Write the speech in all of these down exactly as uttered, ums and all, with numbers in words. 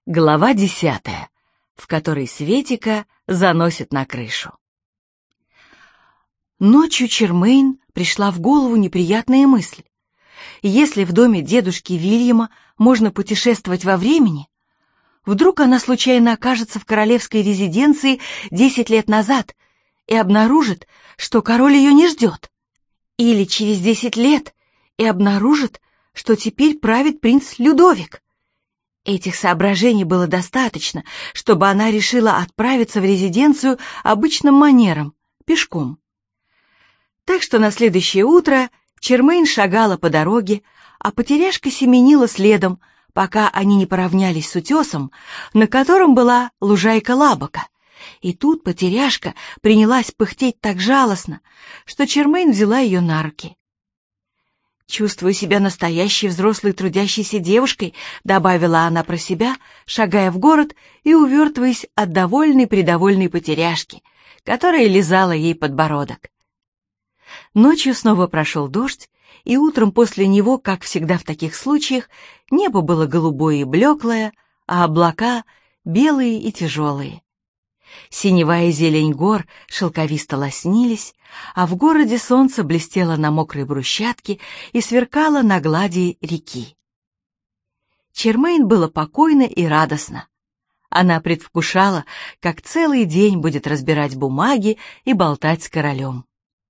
Глава десятая, в которой Светика заносит на крышу. Ночью Чермейн пришла в голову неприятная мысль. Если в доме дедушки Вильяма можно путешествовать во времени, вдруг она случайно окажется в королевской резиденции десять лет назад и обнаружит, что король ее не ждет. Или через десять лет и обнаружит, что теперь правит принц Людовик. Этих соображений было достаточно, чтобы она решила отправиться в резиденцию обычным манером, пешком. Так что на следующее утро Чермейн шагала по дороге, а потеряшка семенила следом, пока они не поравнялись с утесом, на котором была лужайка Лабока. И тут потеряшка принялась пыхтеть так жалостно, что Чермейн взяла ее на руки. «Чувствую себя настоящей взрослой трудящейся девушкой», — добавила она про себя, шагая в город и увертываясь от довольной-придовольной потеряшки, которая лизала ей подбородок. Ночью снова прошел дождь, и утром после него, как всегда в таких случаях, небо было голубое и блеклое, а облака — белые и тяжелые. Синевая зелень гор шелковисто лоснились, а в городе солнце блестело на мокрой брусчатке и сверкало на глади реки. Чермейн было покойно и радостно. Она предвкушала, как целый день будет разбирать бумаги и болтать с королем.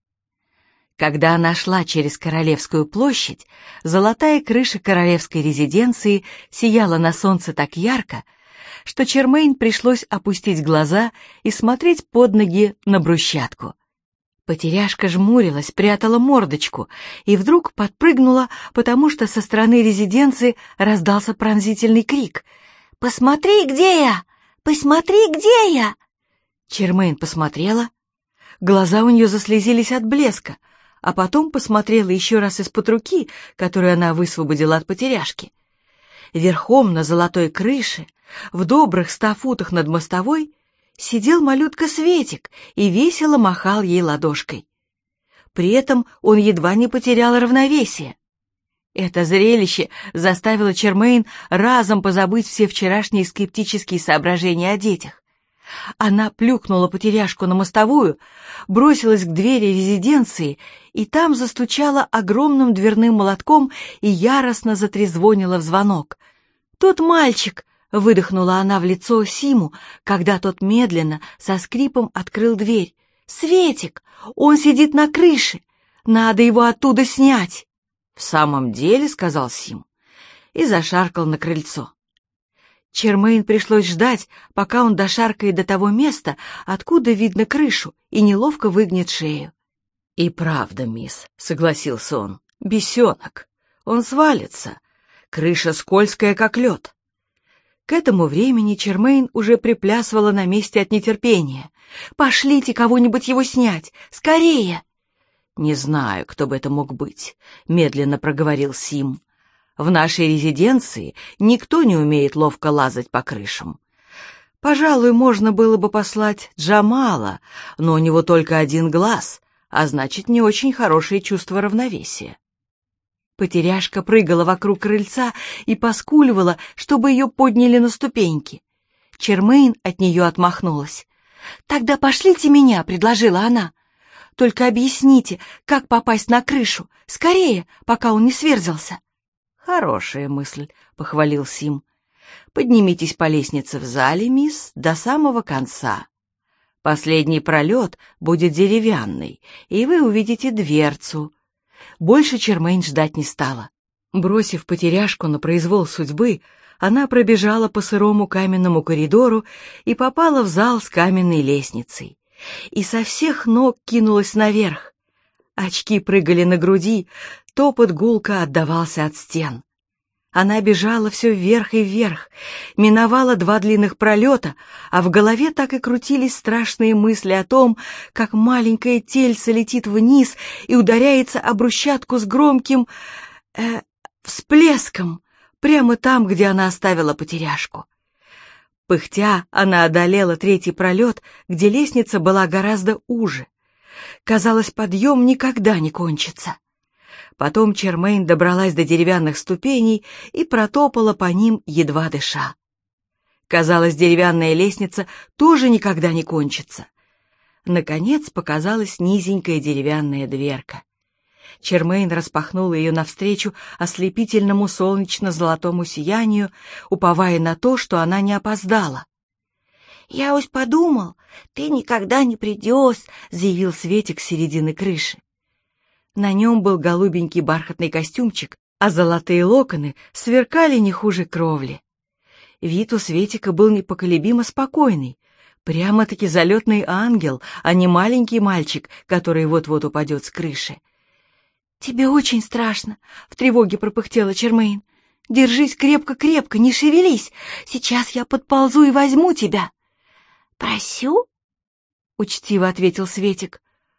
Когда она шла через Королевскую площадь, золотая крыша королевской резиденции сияла на солнце так ярко, что Чермейн пришлось опустить глаза и смотреть под ноги на брусчатку. Потеряшка жмурилась, прятала мордочку и вдруг подпрыгнула, потому что со стороны резиденции раздался пронзительный крик. «Посмотри, где я! Посмотри, где я!» Чермейн посмотрела. Глаза у нее заслезились от блеска, а потом посмотрела еще раз из-под руки, которую она высвободила от потеряшки. Верхом на золотой крыше, в добрых ста футах над мостовой, сидел малютка Светик и весело махал ей ладошкой. При этом он едва не потерял равновесие. Это зрелище заставило Чермейн разом позабыть все вчерашние скептические соображения о детях. Она плюхнула потеряшку на мостовую, бросилась к двери резиденции и там застучала огромным дверным молотком и яростно затрезвонила в звонок. «Тот мальчик!» — выдохнула она в лицо Симу, когда тот медленно, со скрипом открыл дверь. «Светик! Он сидит на крыше! Надо его оттуда снять!» «В самом деле?» — сказал Сим и зашаркал на крыльцо. Чермейн пришлось ждать, пока он дошаркает до того места, откуда видно крышу, и неловко выгнет шею. «И правда, мисс», — согласился он, — «бесенок. Он свалится. Крыша скользкая, как лед». К этому времени Чермейн уже приплясывала на месте от нетерпения. «Пошлите кого-нибудь его снять! Скорее!» «Не знаю, кто бы это мог быть», — медленно проговорил Сим. «В нашей резиденции никто не умеет ловко лазать по крышам. Пожалуй, можно было бы послать Джамала, но у него только один глаз, а значит, не очень хорошее чувство равновесия». Потеряшка прыгала вокруг крыльца и поскуливала, чтобы ее подняли на ступеньки. Чермейн от нее отмахнулась. «Тогда пошлите меня», — предложила она. «Только объясните, как попасть на крышу, скорее, пока он не сверзился». «Хорошая мысль», — похвалил Сим. «Поднимитесь по лестнице в зале, мисс, до самого конца. Последний пролет будет деревянный, и вы увидите дверцу». Больше Чермейн ждать не стала. Бросив потеряшку на произвол судьбы, она пробежала по сырому каменному коридору и попала в зал с каменной лестницей. И со всех ног кинулась наверх. Очки прыгали на груди, топот гулко отдавался от стен. Она бежала все вверх и вверх, миновала два длинных пролета, а в голове так и крутились страшные мысли о том, как маленькое тельце летит вниз и ударяется об брусчатку с громким э, всплеском, прямо там, где она оставила потеряшку. Пыхтя, она одолела третий пролет, где лестница была гораздо уже. Казалось, подъем никогда не кончится. Потом Чермейн добралась до деревянных ступеней и протопала по ним, едва дыша. Казалось, деревянная лестница тоже никогда не кончится. Наконец показалась низенькая деревянная дверка. Чермейн распахнула ее навстречу ослепительному солнечно-золотому сиянию, уповая на то, что она не опоздала. «Я уж подумал, ты никогда не придешь», — заявил Светик с середины крыши. На нем был голубенький бархатный костюмчик, а золотые локоны сверкали не хуже кровли. Вид у Светика был непоколебимо спокойный, прямо-таки залетный ангел, а не маленький мальчик, который вот-вот упадет с крыши. «Тебе очень страшно», — в тревоге пропыхтела Чермейн. «Держись крепко-крепко, не шевелись. Сейчас я подползу и возьму тебя». «Просю?» — учтиво ответил Светик.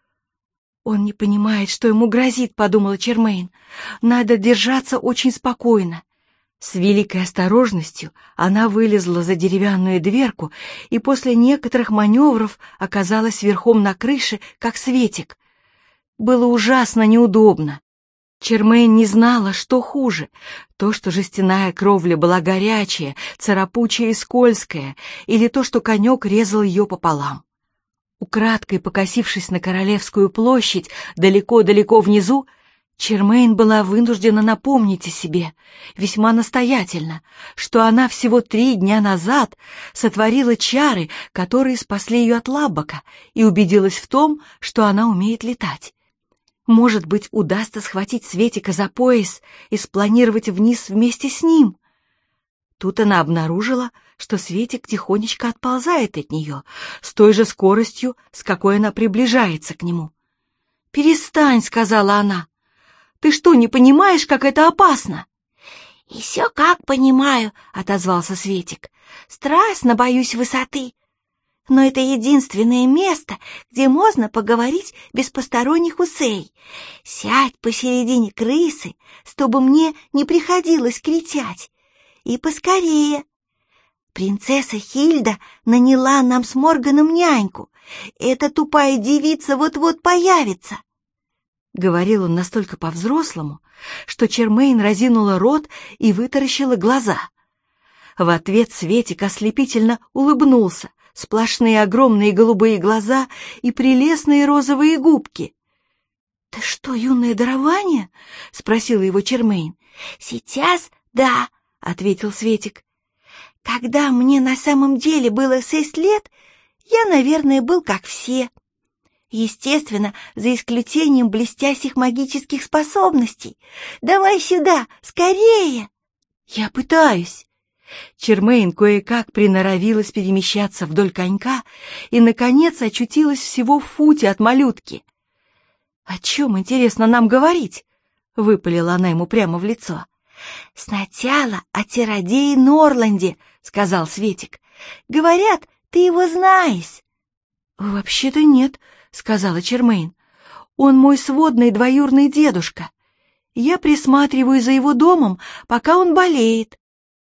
«Он не понимает, что ему грозит», — подумала Чермейн. «Надо держаться очень спокойно». С великой осторожностью она вылезла за деревянную дверку и после некоторых маневров оказалась верхом на крыше, как Светик. Было ужасно неудобно. Чермейн не знала, что хуже: то, что жестяная кровля была горячая, царапучая и скользкая, или то, что конек резал ее пополам. Украдкой покосившись на Королевскую площадь далеко-далеко внизу, Чермейн была вынуждена напомнить о себе, весьма настоятельно, что она всего три дня назад сотворила чары, которые спасли ее от Лаббока, и убедилась в том, что она умеет летать. Может быть, удастся схватить Светика за пояс и спланировать вниз вместе с ним. Тут она обнаружила, что Светик тихонечко отползает от нее, с той же скоростью, с какой она приближается к нему. «Перестань», — сказала она. «Ты что, не понимаешь, как это опасно?» «И все как понимаю», — отозвался Светик. «Страстно боюсь высоты. Но это единственное место, где можно поговорить без посторонних ушей. Сядь посередине крысы, чтобы мне не приходилось кричать. И поскорее. Принцесса Хильда наняла нам с Морганом няньку. Эта тупая девица вот-вот появится». Говорил он настолько по-взрослому, что Чермейн разинула рот и вытаращила глаза. В ответ Светик ослепительно улыбнулся. Сплошные огромные голубые глаза и прелестные розовые губки. «Ты что, юное дарование?» — спросила его Чермейн. «Сейчас да», — ответил Светик. «Когда мне на самом деле было шесть лет, я, наверное, был как все. Естественно, за исключением блестящих магических способностей. Давай сюда, скорее!» «Я пытаюсь». Чермейн кое-как приноровилась перемещаться вдоль конька и, наконец, очутилась всего в футе от малютки. «О чем, интересно, нам говорить?» — выпалила она ему прямо в лицо. «Сначала о чародее Норланде», — сказал Светик. «Говорят, ты его знаешь». «Вообще-то нет», — сказала Чермейн. «Он мой сводный двоюродный дедушка. Я присматриваю за его домом, пока он болеет».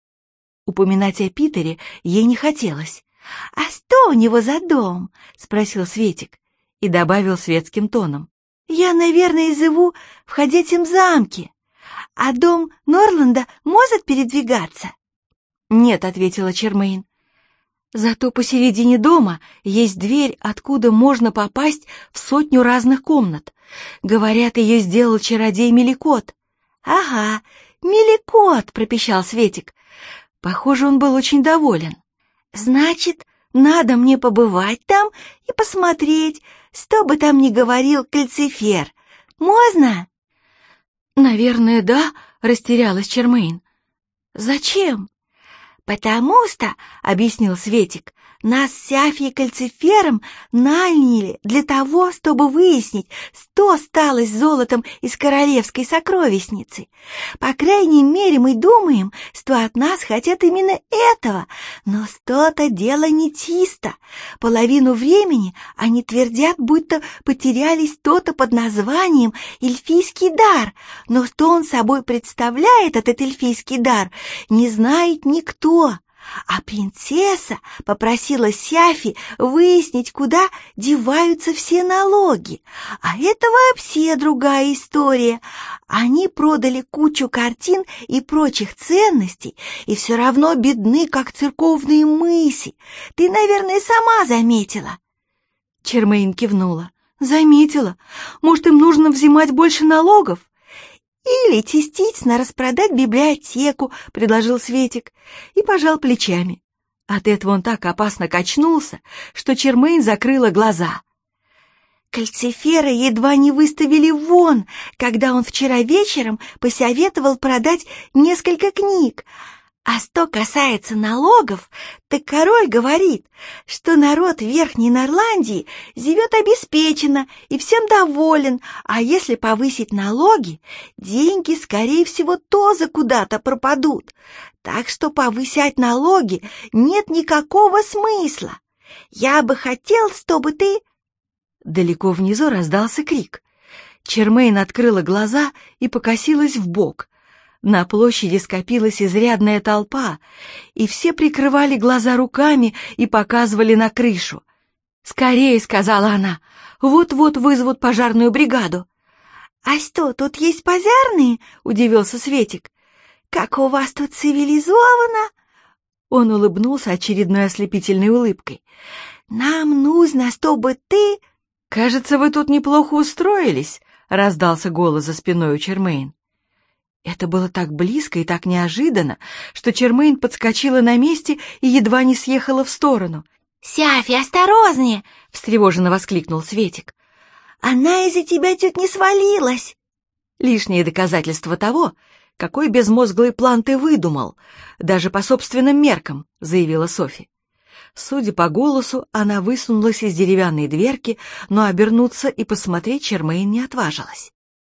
Упоминать о Питере ей не хотелось. «А что у него за дом?» — спросил Светик и добавил светским тоном. «Я, наверное, живу в ходячем замке. А дом Норланда может передвигаться?» «Нет», — ответила Чермейн. «Зато посередине дома есть дверь, откуда можно попасть в сотню разных комнат. Говорят, ее сделал чародей Меликот». «Ага, Меликот», — пропищал Светик. Похоже, он был очень доволен. «Значит, надо мне побывать там и посмотреть, что бы там ни говорил Кальцифер. Можно?» «Наверное, да», — растерялась Чермейн. «Зачем?» «Потому что, — объяснил Светик, — нас с Сяфьей Кальцифером наняли для того, чтобы выяснить, что стало с золотом из королевской сокровищницы. По крайней мере, мы думаем, что от нас хотят именно этого, но что-то дело нечисто. Половину времени они твердят, будто потеряли что-то под названием эльфийский дар, но что он собой представляет, этот эльфийский дар, не знает никто. а принцесса попросила Сяфи выяснить, куда деваются все налоги. А это вообще другая история. Они продали кучу картин и прочих ценностей, и все равно бедны, как церковные мыси. Ты, наверное, сама заметила. Чермейн кивнула. Заметила. Может, им нужно взимать больше налогов? Или частично распродать библиотеку, предложил Светик, и пожал плечами. От этого он так опасно качнулся, что Чермейн закрыла глаза. Кальцифера едва не выставили вон, когда он вчера вечером посоветовал продать несколько книг. А что касается налогов, так король говорит, что народ Верхней Норландии живет обеспеченно и всем доволен, а если повысить налоги, деньги, скорее всего, тоже куда-то пропадут. Так что повысять налоги нет никакого смысла. Я бы хотел, чтобы ты... Далеко внизу раздался крик. Чермейн открыла глаза и покосилась вбок. На площади скопилась изрядная толпа, и все прикрывали глаза руками и показывали на крышу. «Скорее», — сказала она, — «вот-вот вызовут пожарную бригаду». «А что, тут есть пожарные?» — удивился Светик. «Как у вас тут цивилизованно!» Он улыбнулся очередной ослепительной улыбкой. «Нам нужно, чтобы ты...» «Кажется, вы тут неплохо устроились», — раздался голос за спиной у Чермейн. Это было так близко и так неожиданно, что Чермейн подскочила на месте и едва не съехала в сторону. «Сяфи, осторожнее!» — встревоженно воскликнул Светик. «Она из-за тебя чуть не свалилась!» «Лишнее доказательство того, какой безмозглый план ты выдумал, даже по собственным меркам», — заявила Софи. Судя по голосу, она высунулась из деревянной дверки, но обернуться и посмотреть Чермейн не отважилась.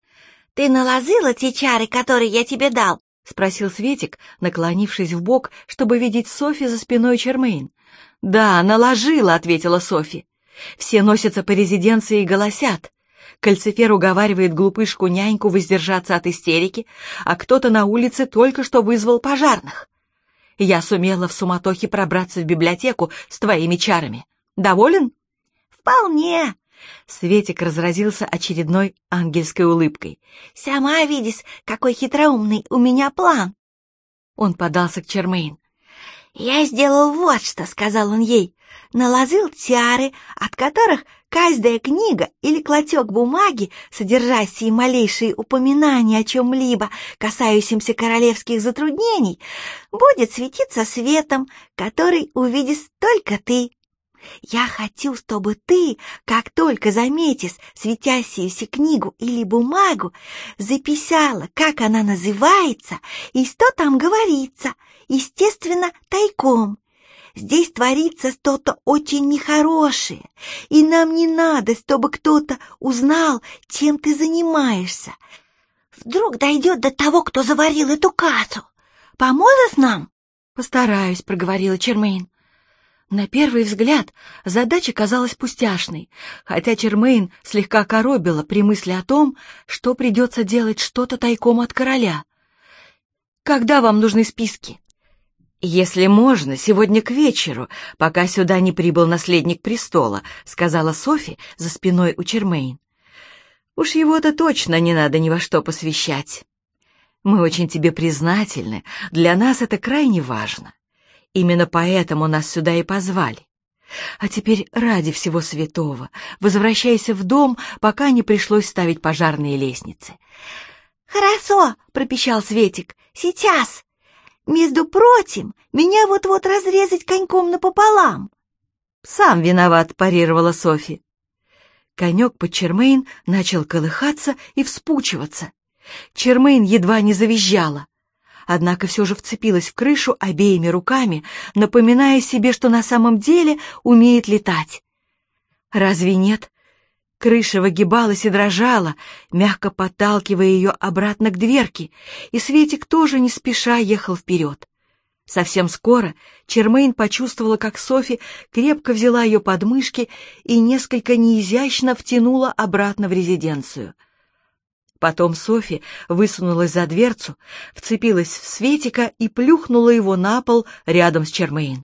«Ты наложила те чары, которые я тебе дал?» — спросил Светик, наклонившись вбок, чтобы видеть Софи за спиной Чермейн. «Да, наложила», — ответила Софи. «Все носятся по резиденции и голосят. Кальцифер уговаривает глупышку-няньку воздержаться от истерики, а кто-то на улице только что вызвал пожарных. Я сумела в суматохе пробраться в библиотеку с твоими чарами. Доволен?» «Вполне». Светик разразился очередной ангельской улыбкой. «Сама видишь, какой хитроумный у меня план!» Он подался к Чермейн. «Я сделал вот что», — сказал он ей. «Наложил тиары, от которых каждая книга или клочок бумаги, содержащий малейшие упоминания о чем-либо, касающемся королевских затруднений, будет светиться светом, который увидишь только ты. Я хочу, чтобы ты, как только заметишь светящуюся книгу или бумагу, записала, как она называется и что там говорится, естественно, тайком. Здесь творится что-то очень нехорошее, и нам не надо, чтобы кто-то узнал, чем ты занимаешься. Вдруг дойдет до того, кто заварил эту кашу. Поможешь нам?» «Постараюсь», — проговорила Чермейн. На первый взгляд задача казалась пустяшной, хотя Чермейн слегка коробила при мысли о том, что придется делать что-то тайком от короля. «Когда вам нужны списки?» «Если можно, сегодня к вечеру, пока сюда не прибыл наследник престола», — сказала Софи за спиной у Чермейн. «Уж его-то точно не надо ни во что посвящать. Мы очень тебе признательны, для нас это крайне важно. Именно поэтому нас сюда и позвали. А теперь, ради всего святого, возвращайся в дом, пока не пришлось ставить пожарные лестницы». «Хорошо», — пропищал Светик, — «сейчас. Между прочим, меня вот-вот разрезать коньком напополам». «Сам виноват», — парировала Софи. Конек под Чермейн начал колыхаться и вспучиваться. Чермейн едва не завизжала. Однако все же вцепилась в крышу обеими руками, напоминая себе, что на самом деле умеет летать. Разве нет? Крыша выгибалась и дрожала, мягко подталкивая ее обратно к дверке, и Светик тоже не спеша ехал вперед. Совсем скоро Чермейн почувствовала, как Софи крепко взяла ее под мышки и несколько неизящно втянула обратно в резиденцию. Потом Софи высунулась за дверцу, вцепилась в Светика и плюхнула его на пол рядом с Чермейн.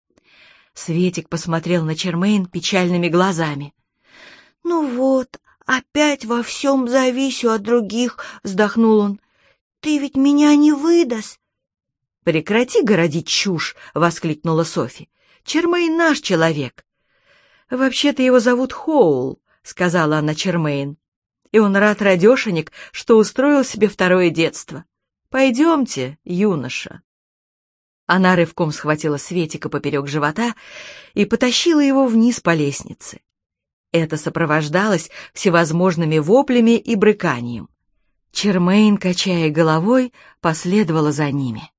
Светик посмотрел на Чермейн печальными глазами. «Ну вот, опять во всем зависю от других», — вздохнул он. «Ты ведь меня не выдаст». «Прекрати городить чушь!» — воскликнула Софи. «Чермейн наш человек». «Вообще-то его зовут Хоул», — сказала она Чермейн. «И он рад радешенек, что устроил себе второе детство. Пойдемте, юноша». Она рывком схватила Светика поперек живота и потащила его вниз по лестнице. Это сопровождалось всевозможными воплями и брыканием. Чермейн, качая головой, последовала за ними.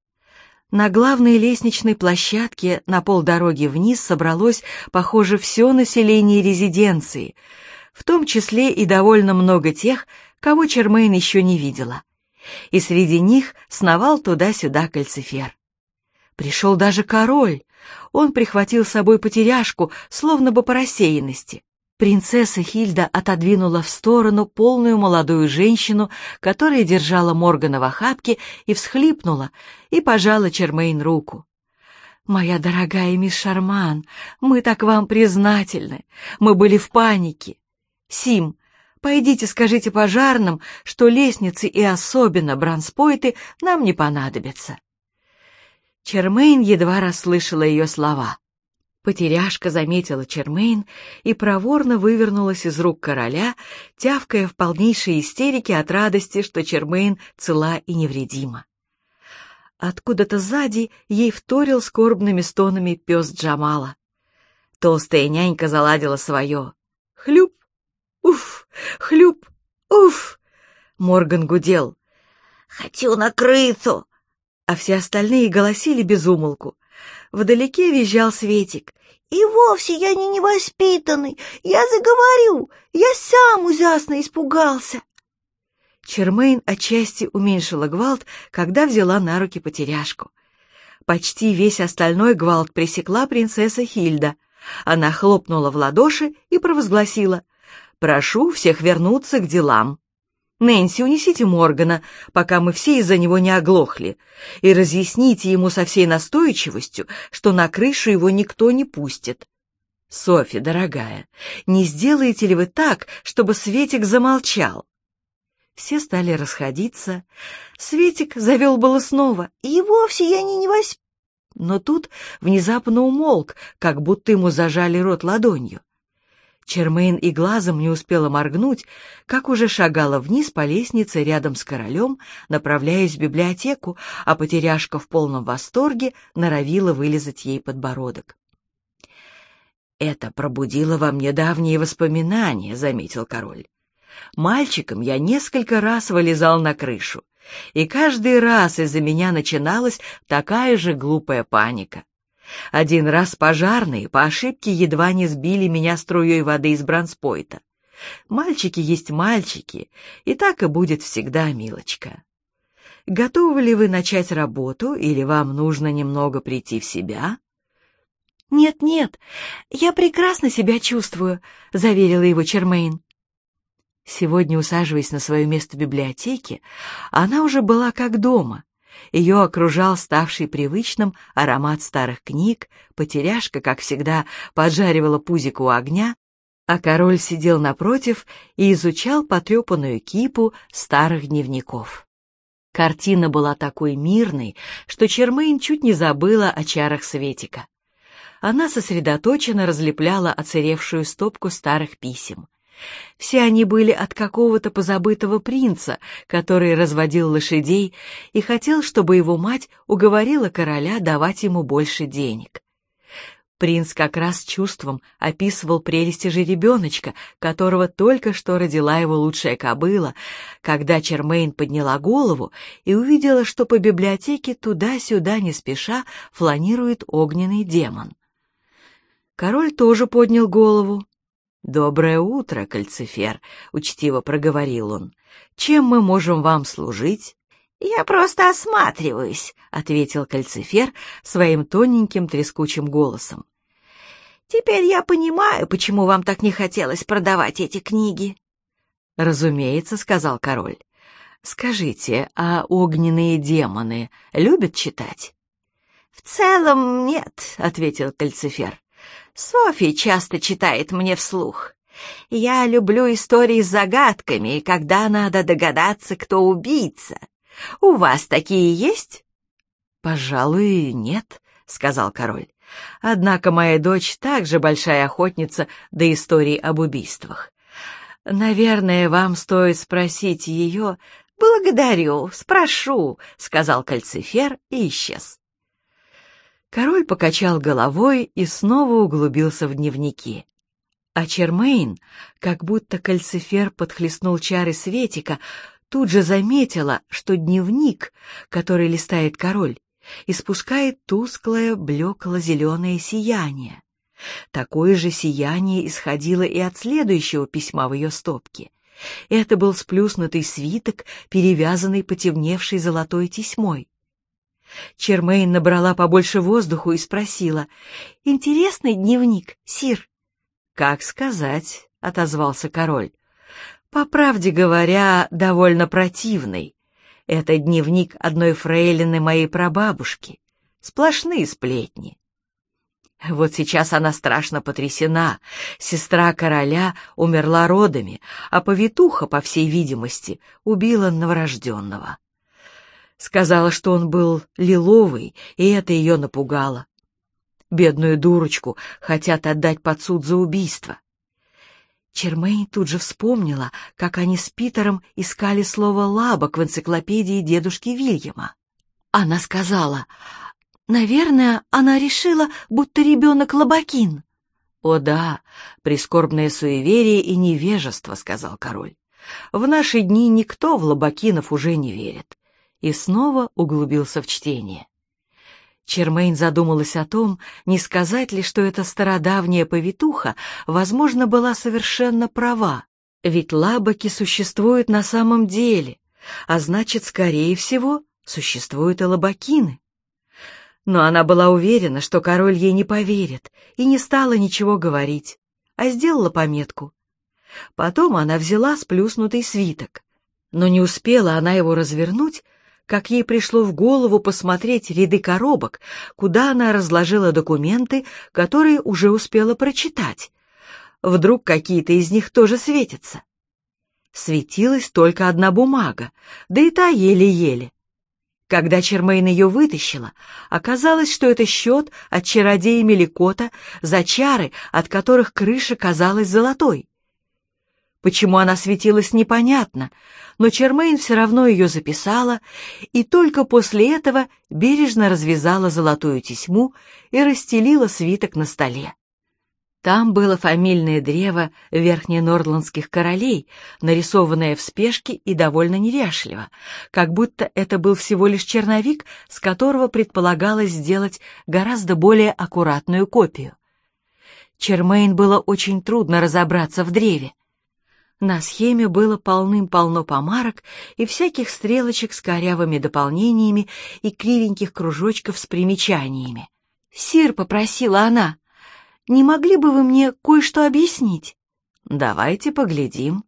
На главной лестничной площадке на полдороги вниз собралось, похоже, все население резиденции, в том числе и довольно много тех, кого Чермейн еще не видела. И среди них сновал туда-сюда Кальцифер. Пришел даже король. Он прихватил с собой потеряшку, словно бы по рассеянности. Принцесса Хильда отодвинула в сторону полную молодую женщину, которая держала Моргана в охапке, и всхлипнула, и пожала Чермейн руку. «Моя дорогая мисс Шарман, мы так вам признательны. Мы были в панике. Сим, пойдите скажите пожарным, что лестницы и особенно бранспойты нам не понадобятся». Чермейн едва расслышала ее слова. Потеряшка заметила Чермейн и проворно вывернулась из рук короля, тявкая в полнейшей истерике от радости, что Чермейн цела и невредима. Откуда-то сзади ей вторил скорбными стонами пес Джамала. Толстая нянька заладила свое. «Хлюп! Уф! Хлюп! Уф!» Морган гудел. «Хочу на крысу!» А все остальные голосили без умолку. Вдалеке визжал Светик. «И вовсе я не невоспитанный, я заговорю, я сам ужасно испугался». Чермейн отчасти уменьшила гвалт, когда взяла на руки потеряшку. Почти весь остальной гвалт пресекла принцесса Хильда. Она хлопнула в ладоши и провозгласила: «Прошу всех вернуться к делам. Нэнси, унесите Моргана, пока мы все из-за него не оглохли, и разъясните ему со всей настойчивостью, что на крышу его никто не пустит. Софи, дорогая, не сделаете ли вы так, чтобы Светик замолчал?» Все стали расходиться. Светик завел было снова. «И вовсе я не невосп...» Но тут внезапно умолк, как будто ему зажали рот ладонью. Чермейн и глазом не успела моргнуть, как уже шагала вниз по лестнице рядом с королем, направляясь в библиотеку, а потеряшка в полном восторге норовила вылизать ей подбородок. «Это пробудило во мне давние воспоминания», — заметил король. «Мальчиком я несколько раз вылезал на крышу, и каждый раз из-за меня начиналась такая же глупая паника. Один раз пожарные по ошибке едва не сбили меня струей воды из бранспойта. Мальчики есть мальчики, и так и будет всегда, милочка. Готовы ли вы начать работу, или вам нужно немного прийти в себя?» «Нет-нет, я прекрасно себя чувствую», — заверила его Чермейн. Сегодня, усаживаясь на свое место в библиотеке, она уже была как дома. Ее окружал ставший привычным аромат старых книг, потеряшка, как всегда, поджаривала пузико у огня, а король сидел напротив и изучал потрепанную кипу старых дневников. Картина была такой мирной, что Чермейн чуть не забыла о чарах Светика. Она сосредоточенно разлепляла оцаревшую стопку старых писем. Все они были от какого-то позабытого принца, который разводил лошадей и хотел, чтобы его мать уговорила короля давать ему больше денег. Принц как раз чувством описывал прелести жеребеночка, которого только что родила его лучшая кобыла, когда Чермейн подняла голову и увидела, что по библиотеке туда-сюда не спеша фланирует огненный демон. Король тоже поднял голову. «Доброе утро, Кальцифер», — учтиво проговорил он. «Чем мы можем вам служить?» «Я просто осматриваюсь», — ответил Кальцифер своим тоненьким трескучим голосом. «Теперь я понимаю, почему вам так не хотелось продавать эти книги». «Разумеется», — сказал король. «Скажите, а огненные демоны любят читать?» «В целом нет», — ответил Кальцифер. «Софья часто читает мне вслух. Я люблю истории с загадками, когда надо догадаться, кто убийца. У вас такие есть?» «Пожалуй, нет», — сказал король. «Однако моя дочь также большая охотница до историй об убийствах. Наверное, вам стоит спросить ее...» «Благодарю, спрошу», — сказал Кальцифер и исчез. Король покачал головой и снова углубился в дневники. А Чермейн, как будто Кальцифер подхлестнул чары Светика, тут же заметила, что дневник, который листает король, испускает тусклое блекло-зеленое сияние. Такое же сияние исходило и от следующего письма в ее стопке. Это был сплюснутый свиток, перевязанный потемневшей золотой тесьмой. Чермейн набрала побольше воздуху и спросила: «Интересный дневник, сир?» «Как сказать», — отозвался король. «По правде говоря, довольно противный. Это дневник одной фрейлины моей прабабушки. Сплошные сплетни. Вот сейчас она страшно потрясена. Сестра короля умерла родами, а повитуха, по всей видимости, убила новорожденного. Сказала, что он был лиловый, и это ее напугало. Бедную дурочку хотят отдать под суд за убийство». Чермейн тут же вспомнила, как они с Питером искали слово «лабок» в энциклопедии дедушки Вильяма. Она сказала: «Наверное, она решила, будто ребенок лабакин». «О да, прискорбное суеверие и невежество», — сказал король. «В наши дни никто в лабакинов уже не верит». И снова углубился в чтение. Чермейн задумалась о том, не сказать ли, что эта стародавняя повитуха, возможно, была совершенно права. Ведь лабаки существуют на самом деле, а значит, скорее всего, существуют и лабакины. Но она была уверена, что король ей не поверит, и не стала ничего говорить, а сделала пометку. Потом она взяла сплюснутый свиток, но не успела она его развернуть, как ей пришло в голову посмотреть ряды коробок, куда она разложила документы, которые уже успела прочитать. Вдруг какие-то из них тоже светятся. Светилась только одна бумага, да и та еле-еле. Когда Чермейн ее вытащила, оказалось, что это счет от чародея Меликота за чары, от которых крыша казалась золотой. Почему она светилась, непонятно, но Чермейн все равно ее записала и только после этого бережно развязала золотую тесьму и расстелила свиток на столе. Там было фамильное древо верхненордландских королей, нарисованное в спешке и довольно неряшливо, как будто это был всего лишь черновик, с которого предполагалось сделать гораздо более аккуратную копию. Чермейн было очень трудно разобраться в древе. На схеме было полным-полно помарок и всяких стрелочек с корявыми дополнениями и кривеньких кружочков с примечаниями. «Сир», — попросила она, — «не могли бы вы мне кое-что объяснить?» «Давайте поглядим».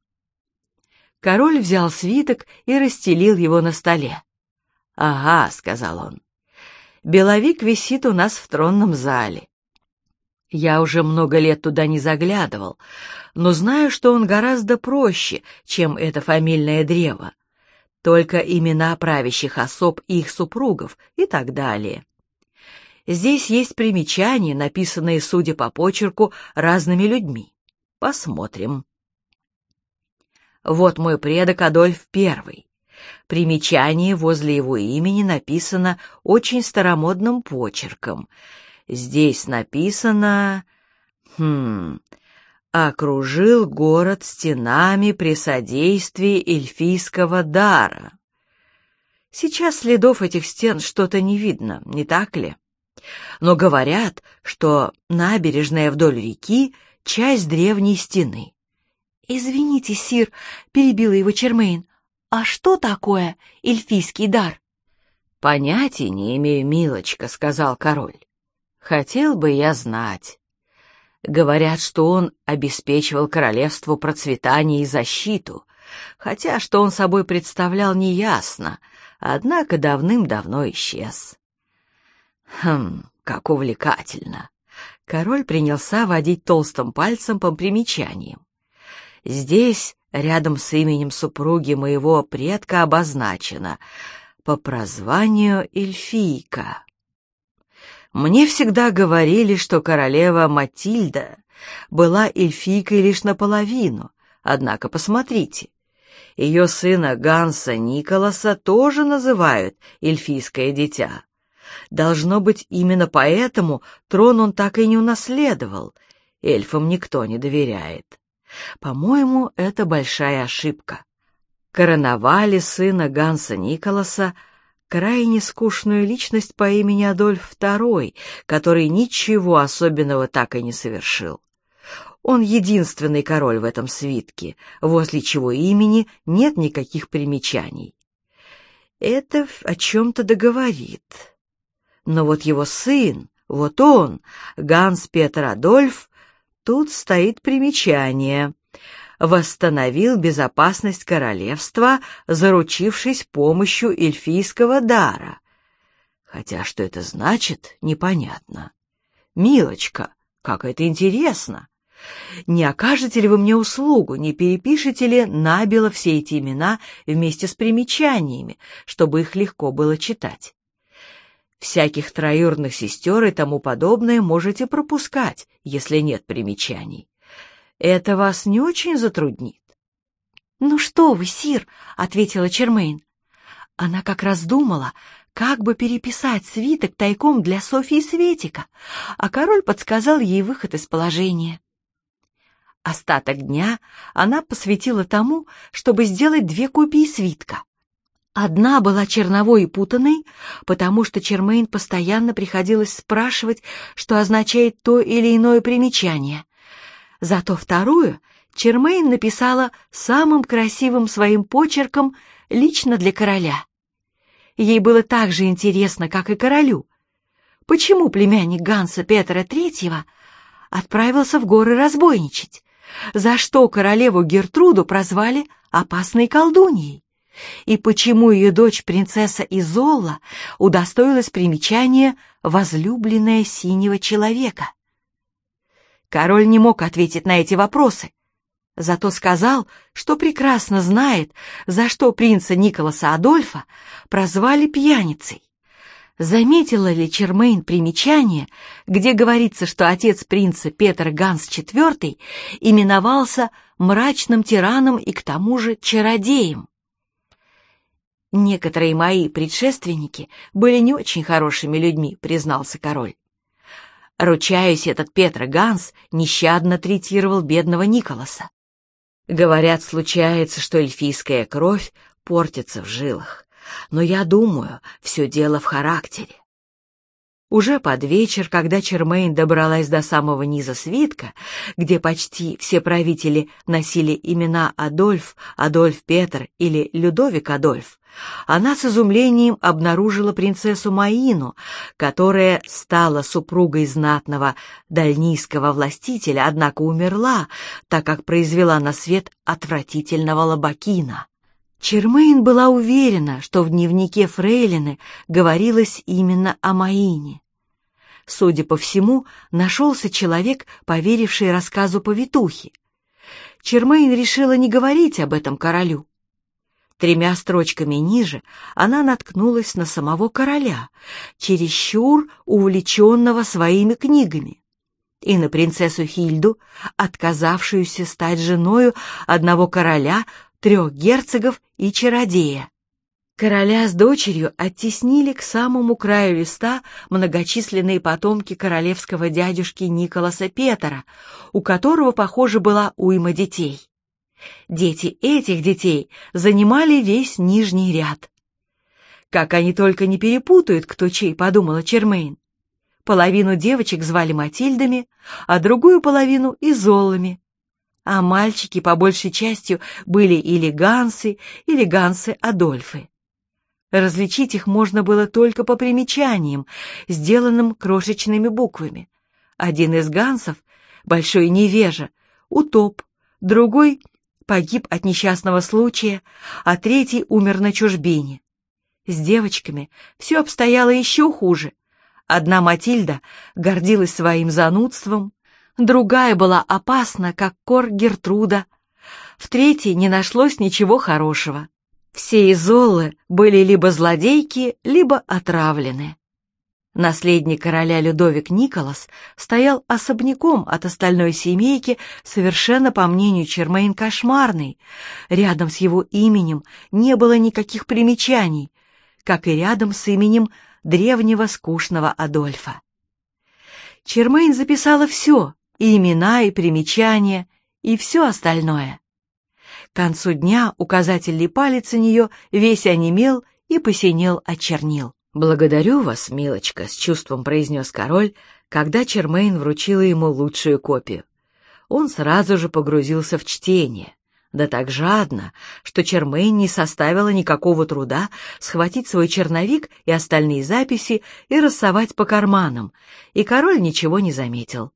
Король взял свиток и расстелил его на столе. «Ага», — сказал он, — «беловик висит у нас в тронном зале. Я уже много лет туда не заглядывал, но знаю, что он гораздо проще, чем это фамильное древо. Только имена правящих особ и их супругов и так далее. Здесь есть примечания, написанные, судя по почерку, разными людьми. Посмотрим. Вот мой предок Адольф Первый. Примечание возле его имени написано очень старомодным почерком. Здесь написано... Хм... окружил город стенами при содействии эльфийского дара. Сейчас следов этих стен что-то не видно, не так ли? Но говорят, что набережная вдоль реки — часть древней стены. «Извините, сир», — перебила его Чермейн, — «а что такое эльфийский дар?» «Понятия не имею, милочка», — сказал король. «Хотел бы я знать. Говорят, что он обеспечивал королевству процветание и защиту, хотя что он собой представлял, неясно, однако давным-давно исчез. Хм, как увлекательно. Король принялся водить толстым пальцем по примечаниям. Здесь, рядом с именем супруги моего предка, обозначено по прозванию эльфийка. Мне всегда говорили, что королева Матильда была эльфийкой лишь наполовину, однако посмотрите, ее сына Ганса Николаса тоже называют эльфийское дитя. Должно быть, именно поэтому трон он так и не унаследовал. Эльфам никто не доверяет. По-моему, это большая ошибка. Короновали сына Ганса Николаса, крайне скучную личность по имени Адольф второй, который ничего особенного так и не совершил. Он единственный король в этом свитке, возле чего имени нет никаких примечаний. Это о чем-то договорит. Но вот его сын, вот он, Ганс Петр Адольф, тут стоит примечание. Восстановил безопасность королевства, заручившись помощью эльфийского дара. Хотя что это значит, непонятно. Милочка, как это интересно! Не окажете ли вы мне услугу, не перепишете ли набело все эти имена вместе с примечаниями, чтобы их легко было читать? Всяких троюродных сестер и тому подобное можете пропускать, если нет примечаний. Это вас не очень затруднит? — Ну что вы, сир, — ответила Чермейн. Она как раз думала, как бы переписать свиток тайком для Софьи Светика, а король подсказал ей выход из положения. Остаток дня она посвятила тому, чтобы сделать две копии свитка. Одна была черновой и путанной, потому что Чермейн постоянно приходилось спрашивать, что означает то или иное примечание. Зато вторую Чермейн написала самым красивым своим почерком лично для короля. Ей было так же интересно, как и королю, почему племянник Ганса Петра Третьего отправился в горы разбойничать, за что королеву Гертруду прозвали опасной колдуньей, и почему ее дочь принцесса Изолла удостоилась примечания «возлюбленная синего человека». Король не мог ответить на эти вопросы, зато сказал, что прекрасно знает, за что принца Николаса Адольфа прозвали пьяницей. Заметила ли Чермейн примечание, где говорится, что отец принца Петр Ганс четвёртый именовался мрачным тираном и к тому же чародеем? «Некоторые мои предшественники были не очень хорошими людьми», — признался король. «Ручаюсь, этот Петр Ганс нещадно третировал бедного Николаса. Говорят, случается, что эльфийская кровь портится в жилах, но я думаю, все дело в характере». Уже под вечер, когда Чермейн добралась до самого низа свитка, где почти все правители носили имена Адольф, Адольф Петр или Людовик Адольф, она с изумлением обнаружила принцессу Маину, которая стала супругой знатного дальнийского властителя, однако умерла, так как произвела на свет отвратительного лобакина. Чермейн была уверена, что в дневнике фрейлины говорилось именно о Маине. Судя по всему, нашелся человек, поверивший рассказу повитухи. Чермейн решила не говорить об этом королю. Тремя строчками ниже она наткнулась на самого короля, чересчур увлеченного своими книгами, и на принцессу Хильду, отказавшуюся стать женою одного короля, трех герцогов и чародея. Короля с дочерью оттеснили к самому краю листа многочисленные потомки королевского дядюшки Николаса Петра, у которого, похоже, была уйма детей. Дети этих детей занимали весь нижний ряд. Как они только не перепутают, кто чей, подумала Чермейн. Половину девочек звали Матильдами, а другую половину — Изоллами. А мальчики, по большей частью, были или Гансы, или Гансы-Адольфы. Различить их можно было только по примечаниям, сделанным крошечными буквами. Один из Гансов, большой невежа, утоп, другой — погиб от несчастного случая, а третий умер на чужбине. С девочками все обстояло еще хуже. Одна Матильда гордилась своим занудством, другая была опасна, как кор Гертруда, в третьей не нашлось ничего хорошего. Все Изоллы были либо злодейки, либо отравлены. Наследник короля Людовик Николас стоял особняком от остальной семейки, совершенно, по мнению Чермейн, кошмарный. Рядом с его именем не было никаких примечаний, как и рядом с именем древнего скучного Адольфа. Чермейн записала все, и имена, и примечания, и все остальное. К концу дня указательный палец у нее весь онемел и посинел от чернил. «Благодарю вас, милочка», — с чувством произнес король, когда Чермейн вручила ему лучшую копию. Он сразу же погрузился в чтение, да так жадно, что Чермейн не составило никакого труда схватить свой черновик и остальные записи и рассовать по карманам, и король ничего не заметил.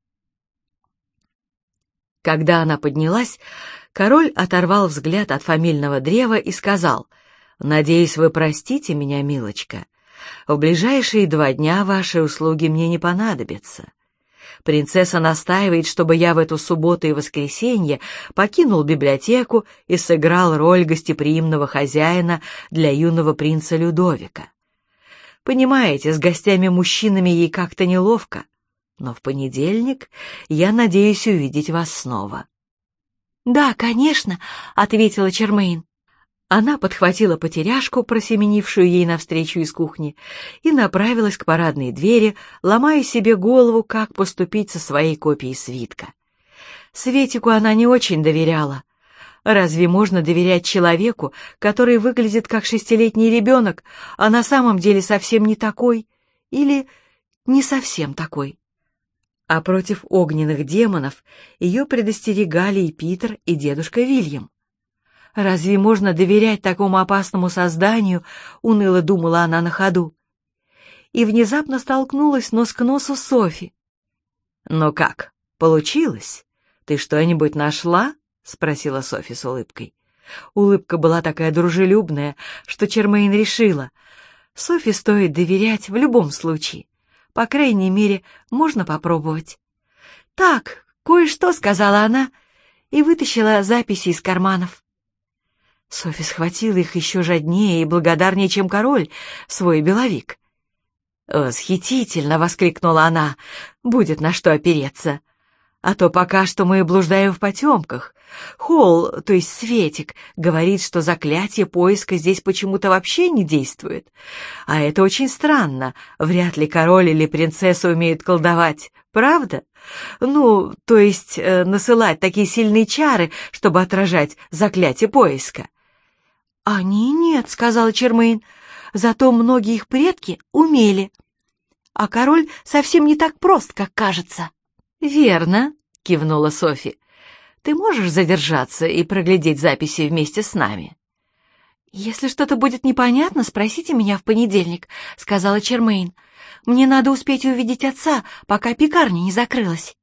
Когда она поднялась, король оторвал взгляд от фамильного древа и сказал: «Надеюсь, вы простите меня, милочка. В ближайшие два дня ваши услуги мне не понадобятся. Принцесса настаивает, чтобы я в эту субботу и воскресенье покинул библиотеку и сыграл роль гостеприимного хозяина для юного принца Людовика. Понимаете, с гостями-мужчинами ей как-то неловко, но в понедельник я надеюсь увидеть вас снова». «Да, конечно», — ответила Чермейн. Она подхватила потеряшку, просеменившую ей навстречу из кухни, и направилась к парадной двери, ломая себе голову, как поступить со своей копией свитка. Светику она не очень доверяла. Разве можно доверять человеку, который выглядит как шестилетний ребенок, а на самом деле совсем не такой? Или не совсем такой? А против огненных демонов ее предостерегали и Питер, и дедушка Вильям. «Разве можно доверять такому опасному созданию?» — уныло думала она на ходу. И внезапно столкнулась нос к носу с Софи. «Ну как, получилось? Ты что-нибудь нашла?» — спросила Софи с улыбкой. Улыбка была такая дружелюбная, что Чермейн решила: Софи стоит доверять в любом случае. По крайней мере, можно попробовать. «Так, кое-что», — сказала она, и вытащила записи из карманов. Софи схватила их еще жаднее и благодарнее, чем король, свой беловик. «Восхитительно!» — воскликнула она. «Будет на что опереться. А то пока что мы блуждаем в потемках. Холл, то есть Светик, говорит, что заклятие поиска здесь почему-то вообще не действует. А это очень странно. Вряд ли король или принцесса умеют колдовать, правда? Ну, то есть э, насылать такие сильные чары, чтобы отражать заклятие поиска». «Они нет», — сказала Чермейн, — «зато многие их предки умели. А король совсем не так прост, как кажется». «Верно», — кивнула Софи. «Ты можешь задержаться и проглядеть записи вместе с нами?» «Если что-то будет непонятно, спросите меня в понедельник», — сказала Чермейн. «Мне надо успеть увидеть отца, пока пекарня не закрылась».